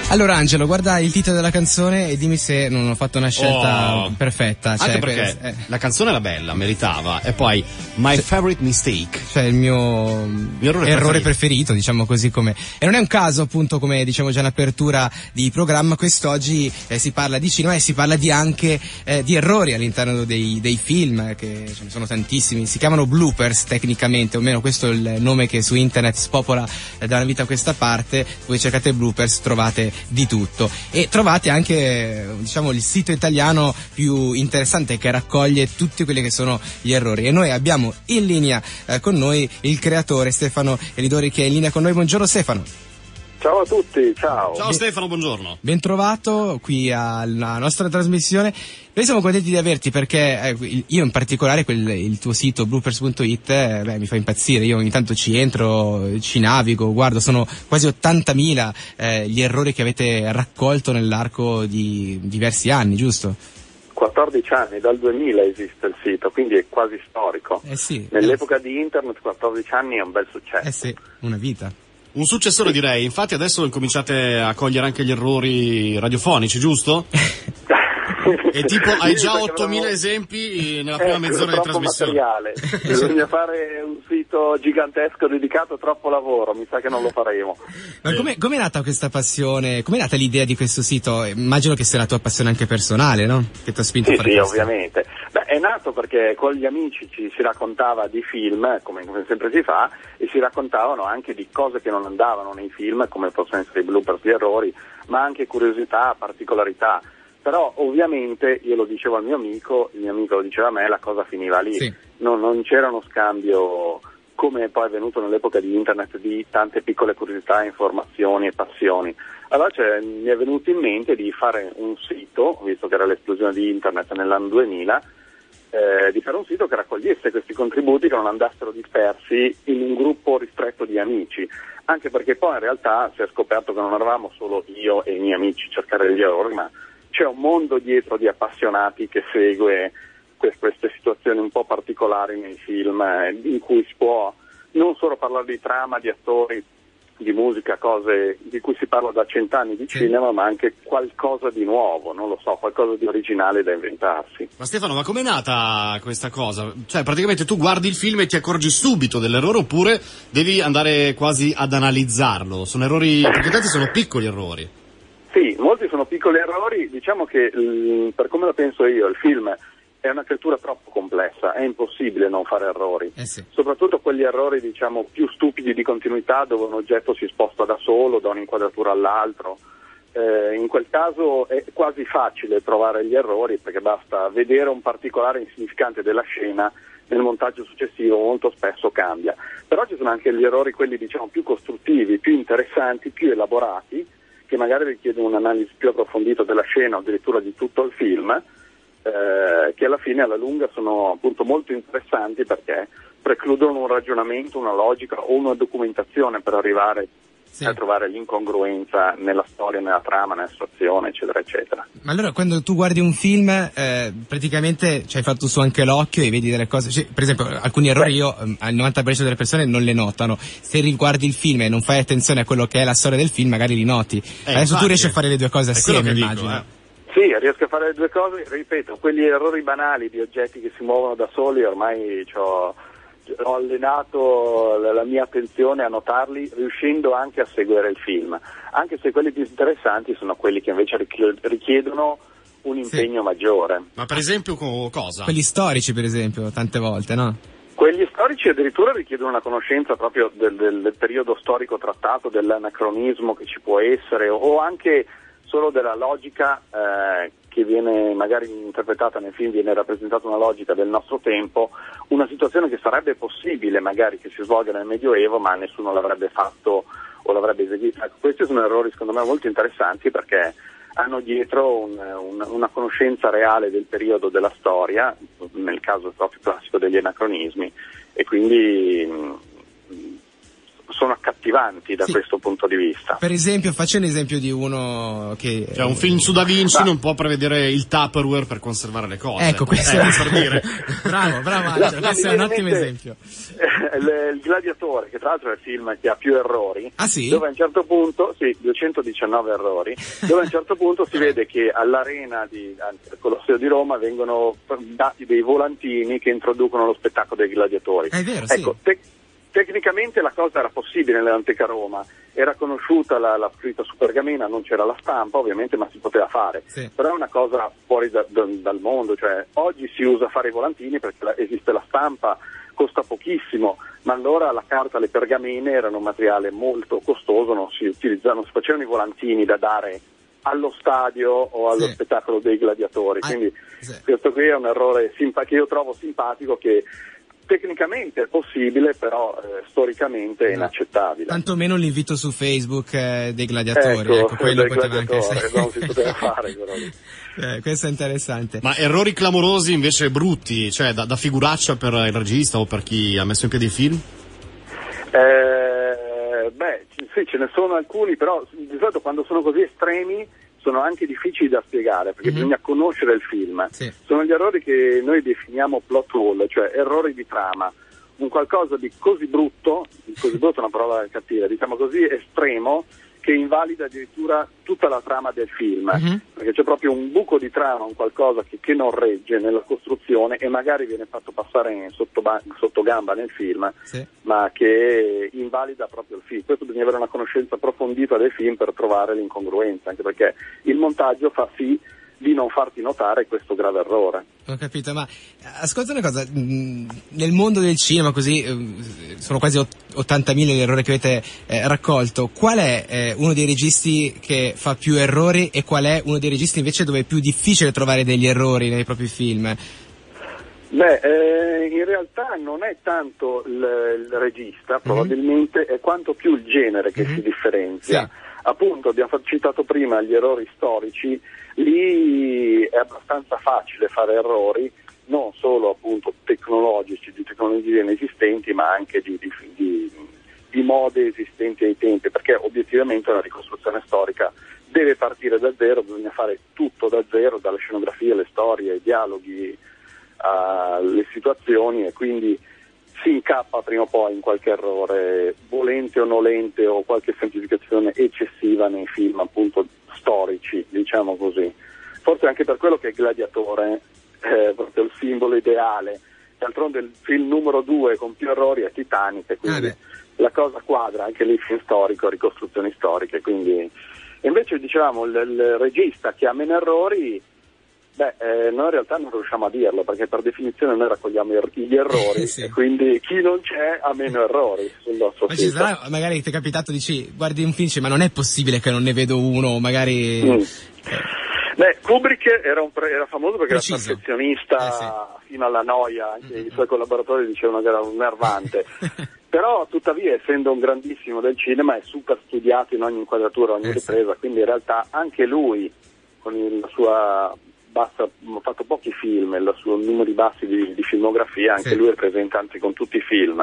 Allora Angelo, guarda il titolo della canzone e dimmi se non ho fatto una scelta perfetta. Anche perché la canzone era bella, meritava. E poi My Favorite Mistake, cioè il mio errore preferito, diciamo così come. E non è un caso, appunto, come diciamo già in apertura di programma, quest'oggi si parla di cinema e si parla anche di errori all'interno dei film, che ce ne sono tantissimi. Si chiamano bloopers tecnicamente, o meno questo è il nome che su internet spopola da una vita a questa parte. Voi cercate bloopers, trovate di tutto e trovate anche, diciamo, il sito italiano più interessante che raccoglie tutti quelli che sono gli errori, e noi abbiamo in linea con noi il creatore Stefano Elidori, che è in linea con noi. Buongiorno Stefano. Ciao a tutti, ciao. Ciao Stefano, buongiorno. Ben trovato qui alla nostra trasmissione. Noi siamo contenti di averti perché io in particolare il tuo sito bloopers.it mi fa impazzire. Io ogni tanto ci entro, ci navigo, guardo, sono quasi 80.000 gli errori che avete raccolto nell'arco di diversi anni, giusto? 14 anni, dal 2000 esiste il sito, quindi è quasi storico. Sì. Nell'epoca di internet 14 anni è un bel successo. Sì, una vita. Un successore, direi. Infatti adesso incominciate a cogliere anche gli errori radiofonici, giusto? E tipo hai già 8.000 esempi nella prima mezz'ora di trasmissione. Materiale. Bisogna fare un sito gigantesco dedicato a troppo lavoro, mi sa che non lo faremo. Ma com'è nata questa passione? Com'è nata l'idea di questo sito? Immagino che sia la tua passione anche personale, no? Che ti ha spinto a fare questo. Sì, ovviamente. È nato perché con gli amici ci si raccontava di film, come sempre si fa, e si raccontavano anche di cose che non andavano nei film, come possono essere i bloopers, gli errori, ma anche curiosità, particolarità. Però ovviamente io lo dicevo al mio amico, il mio amico lo diceva a me, la cosa finiva lì. Sì. Non c'era uno scambio, come poi è avvenuto nell'epoca di internet, di tante piccole curiosità, informazioni e passioni. Allora mi è venuto in mente di fare un sito, visto che era l'esplosione di internet nell'anno 2000, di fare un sito che raccogliesse questi contributi, che non andassero dispersi in un gruppo ristretto di amici, anche perché poi in realtà si è scoperto che non eravamo solo io e i miei amici a cercare gli errori, ma c'è un mondo dietro di appassionati che segue queste situazioni un po' particolari nei film, in cui si può non solo parlare di trama, di attori, di musica, cose di cui si parla da 100 anni di cinema, ma anche qualcosa di nuovo, non lo so, qualcosa di originale da inventarsi. Ma Stefano, ma com'è nata questa cosa? Cioè, praticamente tu guardi il film e ti accorgi subito dell'errore, oppure devi andare quasi ad analizzarlo? Sono errori, perché tanti sono piccoli errori. Sì, molti sono piccoli errori. Diciamo che per come lo penso io, il film è una creatura troppo complessa, è impossibile non fare errori, sì. Soprattutto quegli errori, diciamo, più stupidi di continuità, dove un oggetto si sposta da solo da un'inquadratura all'altro. In quel caso è quasi facile trovare gli errori, perché basta vedere un particolare insignificante della scena, nel montaggio successivo molto spesso cambia. Però ci sono anche gli errori, quelli diciamo più costruttivi, più interessanti, più elaborati, che magari richiedono un'analisi più approfondita della scena o addirittura di tutto il film, che alla fine alla lunga sono appunto molto interessanti, perché precludono un ragionamento, una logica o una documentazione per arrivare a trovare l'incongruenza nella storia, nella trama, nella situazione, eccetera, eccetera. Ma allora quando tu guardi un film, praticamente ci hai fatto su anche l'occhio e vedi delle cose, per esempio alcuni errori io, al 90% delle persone non le notano. Se riguardi il film e non fai attenzione a quello che è la storia del film, magari li noti. Adesso infatti, tu riesci a fare le due cose assieme, immagino. Sì, riesco a fare le due cose, ripeto, quegli errori banali di oggetti che si muovono da soli, ormai ho allenato la mia attenzione a notarli, riuscendo anche a seguire il film, anche se quelli più interessanti sono quelli che invece richiedono un impegno maggiore. Ma per esempio cosa? Quelli storici, per esempio, tante volte, no? Quelli storici addirittura richiedono una conoscenza proprio del periodo storico trattato, dell'anacronismo che ci può essere, o anche solo della logica che viene magari interpretata nel film, viene rappresentata una logica del nostro tempo, una situazione che sarebbe possibile magari che si svolga nel Medioevo, ma nessuno l'avrebbe fatto o l'avrebbe eseguita. Questi sono errori secondo me molto interessanti, perché hanno dietro una conoscenza reale del periodo della storia, nel caso proprio classico degli anacronismi, e quindi sono accattivanti accattivanti da questo punto di vista. Per esempio, faccio un esempio di uno che... Cioè un film su Da Vinci non può prevedere il Tupperware per conservare le cose. Ecco, questo per dire. Bravo, questo è un ottimo esempio. Il Gladiatore, che tra l'altro è il film che ha più errori, dove a un certo punto, 219 errori, dove a un certo punto si vede che all'arena del Colosseo di Roma vengono dati dei volantini che introducono lo spettacolo dei gladiatori. È vero, ecco, tecnicamente la cosa era possibile nell'antica Roma, era conosciuta la scritta su pergamena, non c'era la stampa ovviamente, ma si poteva fare, però è una cosa fuori dal mondo, cioè oggi si usa fare i volantini perché esiste la stampa, costa pochissimo, ma allora la carta, le pergamene erano un materiale molto costoso, non si facevano i volantini da dare allo stadio o allo spettacolo dei gladiatori, quindi questo qui è un errore che io trovo simpatico, che tecnicamente è possibile, però storicamente è inaccettabile. Tantomeno l'invito su Facebook dei gladiatori, ecco quello poteva anche essere. Non si poteva fare quello lì. Questo è interessante. Ma errori clamorosi invece brutti, cioè da figuraccia per il regista o per chi ha messo in piedi il film? Sì, ce ne sono alcuni, però di solito quando sono così estremi sono anche difficili da spiegare, perché bisogna conoscere il film. Sono gli errori che noi definiamo plot hole, cioè errori di trama. Un qualcosa di così brutto è una parola cattiva, diciamo così estremo, che invalida addirittura tutta la trama del film, perché c'è proprio un buco di trama, un qualcosa che non regge nella costruzione e magari viene fatto passare sotto gamba nel film, ma che invalida proprio il film. Questo bisogna avere una conoscenza approfondita del film per trovare l'incongruenza, anche perché il montaggio fa sì di non farti notare questo grave errore. Ho capito, ma ascolta una cosa, nel mondo del cinema così sono quasi 80.000 gli errori che avete raccolto, qual è uno dei registi che fa più errori e qual è uno dei registi invece dove è più difficile trovare degli errori nei propri film? In realtà non è tanto il regista, probabilmente è quanto più il genere che si differenzia. Appunto, abbiamo citato prima gli errori storici, lì è abbastanza facile fare errori, non solo appunto tecnologici, di tecnologie inesistenti, ma anche di mode esistenti ai tempi, perché obiettivamente una ricostruzione storica deve partire da zero, bisogna fare tutto da zero, dalle scenografie, alle storie, ai dialoghi, alle situazioni, e quindi si incappa prima o poi in qualche errore, volente o nolente, o qualche semplificazione eccessiva nei film appunto storici, diciamo così. Forse anche per quello che il Gladiatore è proprio il simbolo ideale. D'altronde il film numero 2 con più errori è Titanic, quindi la cosa quadra, anche lì film storico, ricostruzioni storiche, quindi invece diciamo il regista che ha meno errori, noi in realtà non riusciamo a dirlo, perché per definizione noi raccogliamo gli errori e quindi chi non c'è ha meno errori sul nostro film. Ma ci sarà, magari ti è capitato, dici, guardi un film, ma non è possibile che non ne vedo uno, magari... Kubrick era famoso perché era perfezionista fino alla noia, anche i suoi collaboratori dicevano che era un nervante. Però tuttavia, essendo un grandissimo del cinema, è super studiato in ogni inquadratura, ogni ripresa, quindi in realtà anche lui con la sua ha fatto pochi film, il suo numeri bassi di filmografia, anche lui è presente anzi con tutti i film,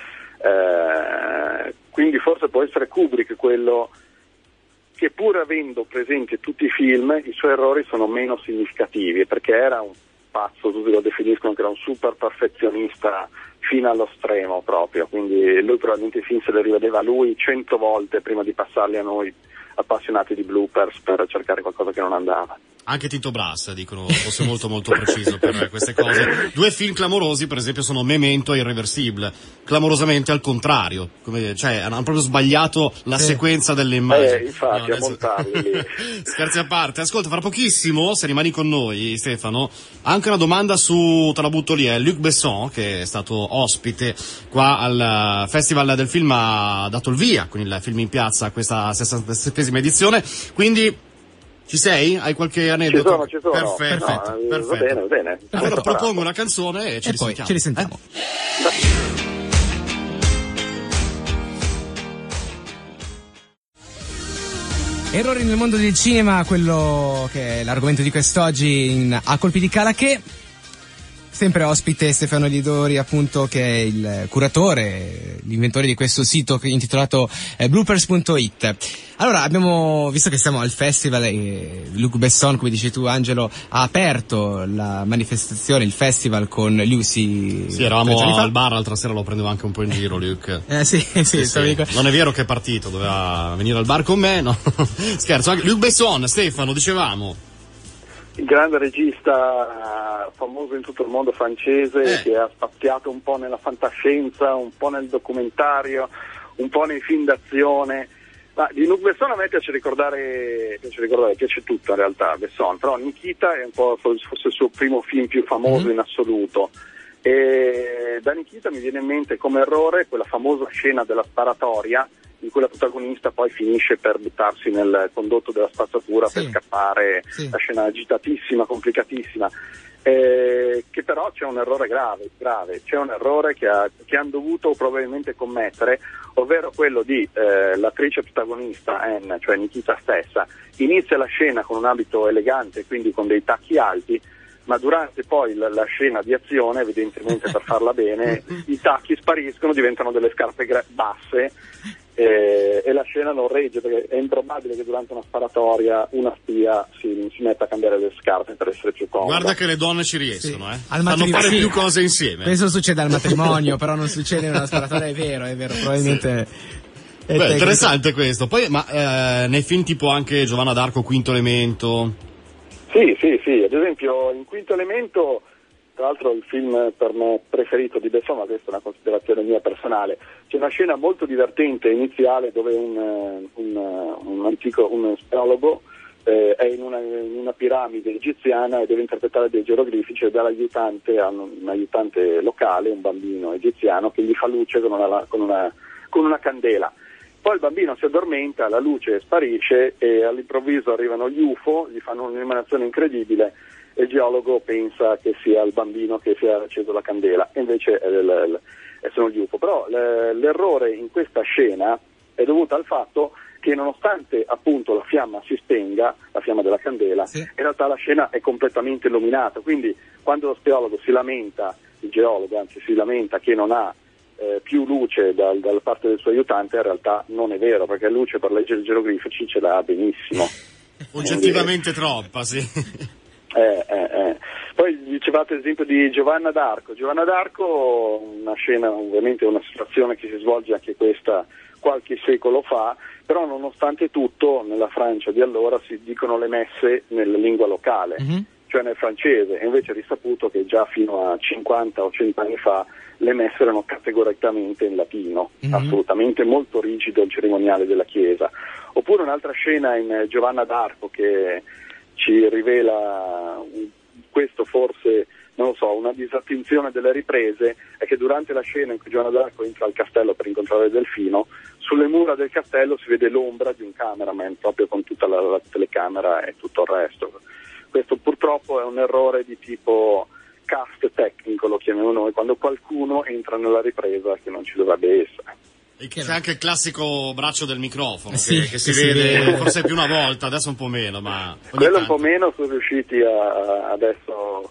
quindi forse può essere Kubrick quello che, pur avendo presente tutti i film, i suoi errori sono meno significativi, perché era un pazzo, tutti lo definiscono che era un super perfezionista fino allo stremo proprio, quindi lui probabilmente i film se li rivedeva lui 100 volte prima di passarli a noi appassionati di bloopers per cercare qualcosa che non andava. Anche Tito Brass dicono fosse molto molto preciso per queste cose. Due film clamorosi per esempio sono Memento e Irreversibile, clamorosamente al contrario, cioè hanno proprio sbagliato la sequenza delle immagini. Infatti a montarli lì. Scherzi a parte, ascolta, fra pochissimo, se rimani con noi Stefano, anche una domanda te la butto lì, Luc Besson, che è stato ospite qua al Festival del Film, ha dato il via con il Film in Piazza a questa 67esima edizione, quindi ci sei? Hai qualche aneddoto? Ci sono. Perfetto. Va bene. Allora propongo una canzone e ci risentiamo. Ci risentiamo. Errori nel mondo del cinema, quello che è l'argomento di quest'oggi A colpi di calaché. sempre ospite Stefano Lidori, appunto, che è il curatore, l'inventore di questo sito intitolato bloopers.it. Allora, abbiamo visto che siamo al festival e Luc Besson, come dici tu Angelo, ha aperto la manifestazione, il festival con Lucy. Sì, eravamo al bar l'altra sera, lo prendevo anche un po' in giro Luc. Sì. Non è vero che è partito, doveva venire al bar con me, no? Scherzo, anche Luc Besson, Stefano, dicevamo. Il grande regista famoso in tutto il mondo francese che ha spaziato un po' nella fantascienza, un po' nel documentario, un po' nei film d'azione. Ma di Luc Besson a me piace tutto in realtà Besson, però Nikita è un po' forse il suo primo film più famoso in assoluto. E da Nikita mi viene in mente come errore quella famosa scena della sparatoria in cui la protagonista poi finisce per buttarsi nel condotto della spazzatura per scappare, la scena agitatissima, complicatissima, che però c'è un errore grave, c'è un errore che hanno dovuto probabilmente commettere, ovvero quello di l'attrice protagonista, Anne, cioè Nikita stessa, inizia la scena con un abito elegante, quindi con dei tacchi alti, ma durante poi la scena di azione, evidentemente per farla bene, i tacchi spariscono, diventano delle scarpe basse e la scena non regge, perché è improbabile che durante una sparatoria una spia si metta a cambiare le scarpe per essere più comoda. Guarda che le donne ci riescono, fanno fare più cose insieme. Questo succede al matrimonio, però non succede in una sparatoria, è vero, probabilmente. Beh, interessante questo. Poi, ma nei film tipo anche Giovanna d'Arco, Quinto Elemento. Sì, ad esempio in Quinto Elemento, tra l'altro il film per me preferito di Besson, ma questa è una considerazione mia personale, c'è una scena molto divertente iniziale dove un speleologo è in una piramide egiziana e deve interpretare dei geroglifici e dà l'aiutante a un aiutante locale, un bambino egiziano, che gli fa luce con una candela. Poi il bambino si addormenta, la luce sparisce e all'improvviso arrivano gli UFO, gli fanno un'emanazione incredibile e il geologo pensa che sia il bambino che si è acceso la candela, e invece sono gli UFO. Però l'errore in questa scena è dovuto al fatto che nonostante appunto la fiamma si spenga, la fiamma della candela, in realtà la scena è completamente illuminata, quindi quando lo speleologo si lamenta, il geologo anzi si lamenta che non ha più luce dalla parte del suo aiutante, in realtà non è vero, perché luce per leggere i geroglifici ce l'ha benissimo. Oggettivamente troppa, sì. Poi dicevate ad esempio di Giovanna d'Arco, una scena, ovviamente una situazione che si svolge anche questa qualche secolo fa, però nonostante tutto nella Francia di allora si dicono le messe nella lingua locale, cioè nel francese, e invece è risaputo che già fino a 50 o 100 anni fa le messe erano categoricamente in latino, assolutamente molto rigido il cerimoniale della Chiesa. Oppure un'altra scena in Giovanna d'Arco che ci rivela questo forse, non lo so, una disattenzione delle riprese, è che durante la scena in cui Giovanna d'Arco entra al castello per incontrare Delfino, sulle mura del castello si vede l'ombra di un cameraman, proprio con tutta la telecamera e tutto il resto. Questo purtroppo è un errore di tipo cast tecnico, lo chiamiamo noi, quando qualcuno entra nella ripresa che non ci dovrebbe essere. E c'è anche il classico braccio del microfono che si vede forse più una volta, adesso un po' meno, ma quello un po' meno sono riusciti adesso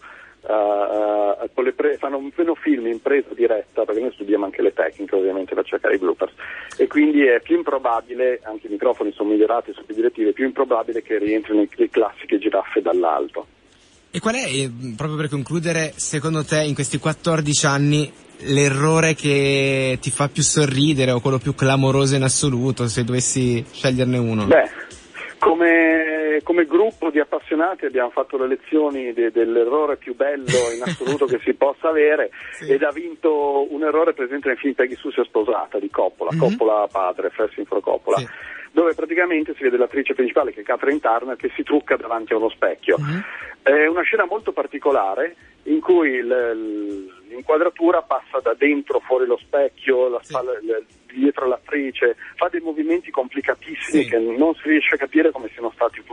fanno film in presa diretta, perché noi studiamo anche le tecniche ovviamente per cercare i bloopers, e quindi è più improbabile, anche i microfoni sono migliorati su più direttive, è più improbabile che rientrino le classiche giraffe dall'alto. E qual è, proprio per concludere, secondo te in questi 14 anni l'errore che ti fa più sorridere o quello più clamoroso in assoluto, se dovessi sceglierne uno? Beh, come gruppo di appassionati abbiamo fatto le lezioni dell'errore più bello in assoluto che si possa avere, ed ha vinto un errore presente nel film Peggy Sue si è sposata di Coppola, Coppola padre, Francis Ford Coppola, dove praticamente si vede l'attrice principale, che è Catherine Turner, che si trucca davanti a uno specchio. È una scena molto particolare in cui l'inquadratura passa da dentro fuori lo specchio, la spalla dietro l'attrice, fa dei movimenti complicatissimi che non si riesce a capire come siano stati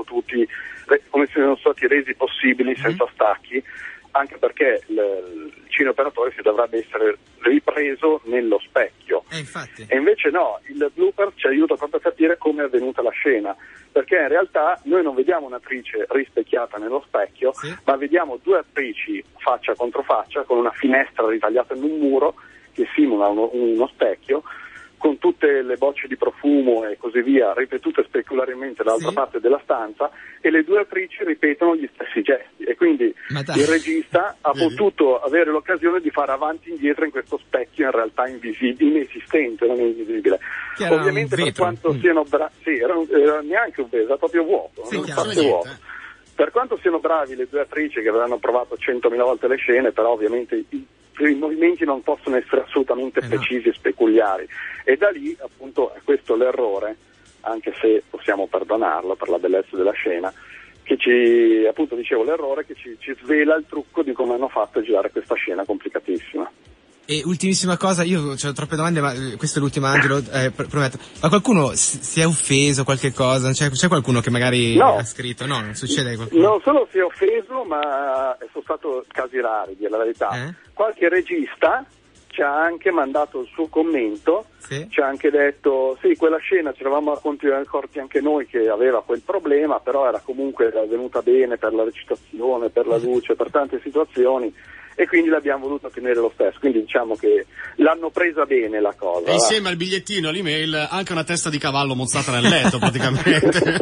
resi possibili senza stacchi, anche perché il cineoperatore si dovrebbe essere ripreso nello specchio. Infatti. E invece no, il blooper ci aiuta proprio a capire come è avvenuta la scena, perché in realtà noi non vediamo un'attrice rispecchiata nello specchio, sì, ma vediamo due attrici faccia contro faccia con una finestra ritagliata in un muro che simula uno specchio, con tutte le bocce di profumo e così via ripetute specularmente dall'altra parte della stanza, e le due attrici ripetono gli stessi gesti, e quindi il regista ha potuto avere l'occasione di fare avanti e indietro in questo specchio in realtà inesistente, non invisibile. Ovviamente per quanto siano era neanche un vetro, era proprio vuoto, vuoto. Per quanto siano bravi le due attrici che avranno provato 100.000 volte le scene, però ovviamente i movimenti non possono essere assolutamente precisi e speculiari, e da lì appunto è questo l'errore, anche se possiamo perdonarlo per la bellezza della scena, che appunto dicevo, l'errore che ci svela il trucco di come hanno fatto a girare questa scena complicatissima. E ultimissima cosa, io ho troppe domande, ma questa è l'ultima, Angelo, prometto. Ma qualcuno si è offeso, qualche cosa? C'è qualcuno che magari ha scritto? No, non succede qualcosa. Non solo si è offeso, ma sono stati casi rari, dire la verità. Qualche regista ci ha anche mandato il suo commento, ci ha anche detto, sì, quella scena ci eravamo accorti anche noi che aveva quel problema, però era comunque venuta bene per la recitazione, per la luce, per tante situazioni, e quindi l'abbiamo voluto tenere lo stesso, quindi diciamo che l'hanno presa bene la cosa. E insieme al bigliettino, all'email, anche una testa di cavallo mozzata nel letto praticamente.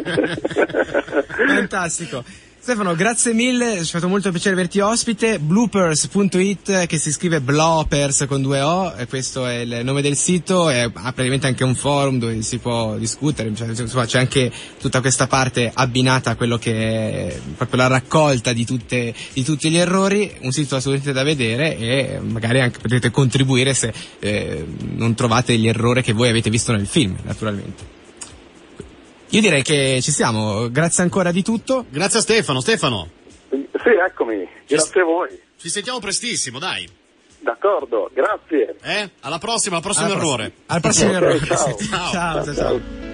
Fantastico. Stefano, grazie mille, ci è fatto molto piacere averti ospite. Bloopers.it, che si scrive Bloopers con 2 O, e questo è il nome del sito, e ha praticamente anche un forum dove si può discutere, c'è anche tutta questa parte abbinata a quello che è proprio la raccolta di tutti gli errori, un sito assolutamente da vedere, e magari anche potete contribuire se non trovate gli errori che voi avete visto nel film, naturalmente. Io direi che ci siamo, grazie ancora di tutto. Grazie a Stefano. Sì, eccomi, grazie a voi. Ci sentiamo prestissimo, dai. D'accordo, grazie. Alla prossima errore. Al prossimo errore. Ciao. Ciao.